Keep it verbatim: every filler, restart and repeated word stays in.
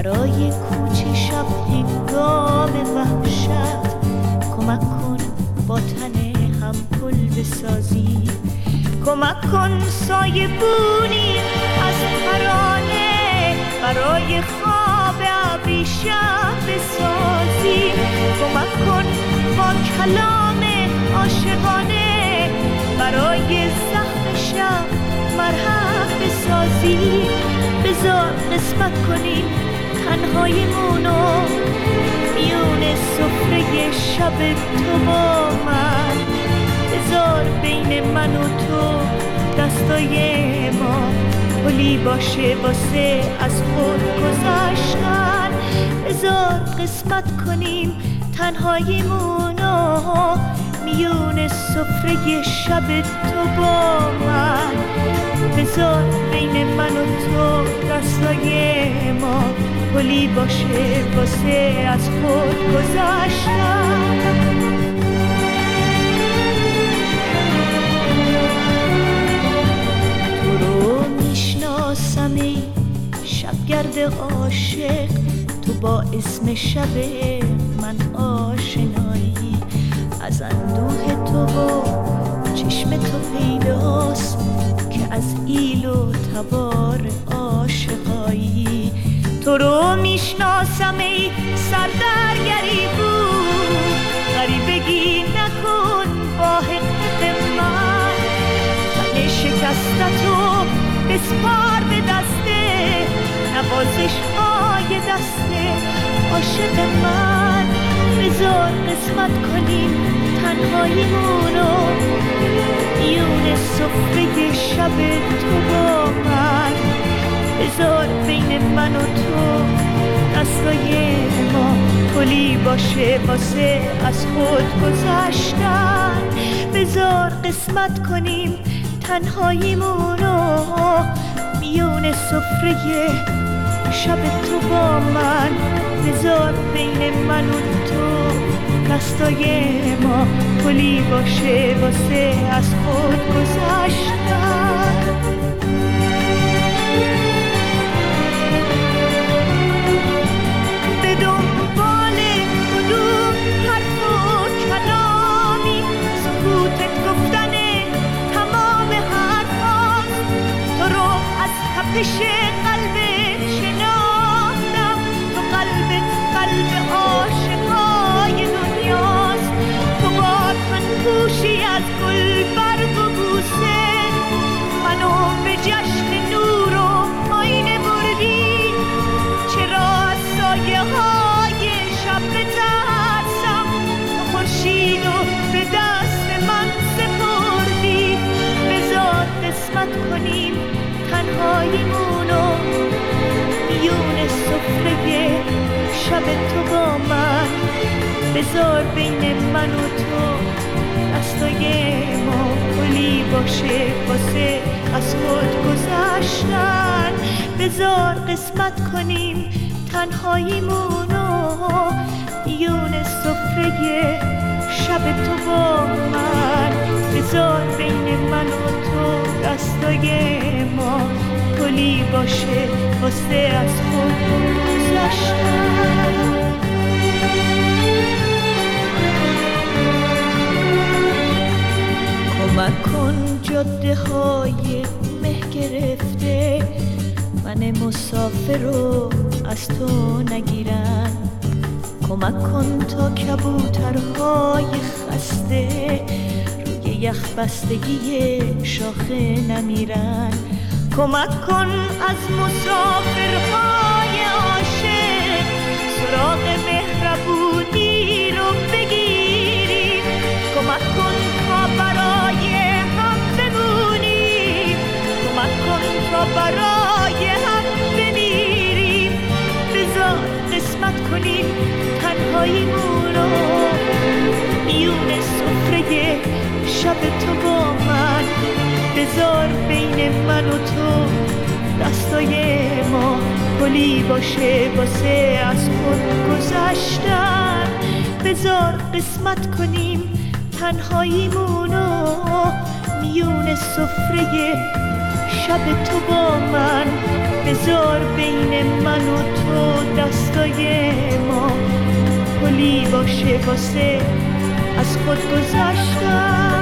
برای کوچه شب هنگام وحشت کمک کن با تن هم پل بسازی، کمک کن سایه بونی از ترانه برای خواب ابریشم بسازی، کمک کن با کلام عاشقانه برای زخم شب مرهم بسازی. بذار قسمت کنیم تنهاییمونو میون سفره شب تو با من، بذار بین من و تو دستای ما پلی باشه واسه از خود گذشتن، بذار قسمت کنیم تنهاییمونو میون سفره شب تو با من، بذار بین من و تو دستای ما پلی باشه واسه از خود گذشتن. تو رو میشناسم ای شبگرد عاشق، تو با اسم شب من آشنایی، از اندوه تو و چشم تو پیداست که از ایل و تبار عاشقایی. تو رو میشناسم ای سردرگری بود، غریبگی نکن با حقیقت من، تن شکستتو بسپار به دسته نوازش های دسته عاشق من، بذار قسمت کنیم تنهاییمونو میون سفره شب تو با من، بذار بین من و تو دستای ما پلی باشه واسه از خود گذشتن، بذار قسمت کنیم تنهاییمونو میون سفره شب تو با من، بذار بین من و تو دستای ما پلی باشه واسه از خود گذشتن. به دنبال کدوم حرف و کلامی سکوتت گفتن تمام حرفاست، تو رو از تپش قلبت شناختم، تو قلبت قلب عاشقای دنیاست، تو با تن پوشی از گل برگ و بوسه منو به جشن نور و آینه بردی، چرا از سایه های شب بترسم، تو خورشید و به دست من سپردی، بذار قسمت کنیم تنهاییمونو میون سفره شب تو با من، بذار بین من و تو دستای ما پلی باشه واسه از خود گذشتن، بذار قسمت کنیم تنهاییمونو میون سفره شب تو با من، بذار بین من و تو دستای ما پلی باشه واسه از خود گذشتن. کمک کن جاده های مه گرفته من مسافر رو از تو نگیرن، کمک کن تا کبوترهای خسته روی یخ بستگی شاخه نمیرن، کمک کن از مسافرهای عاشق سراغ مهربونی رو بگیریم، کمک کن تا برای هم بمونیم، کمک کن تا برای هم بمیریم، بذار قسمت کنیم تنهاییمونو میون سفره شب تو با من، بذار بین من و تو دستای ما پلی باشه واسه از خود گذشتن، بذار قسمت کنیم تنهاییمونو میون سفره شب تو با من، بذار بین من و تو دستای ما پلی باشه واسه از خود گذشتن.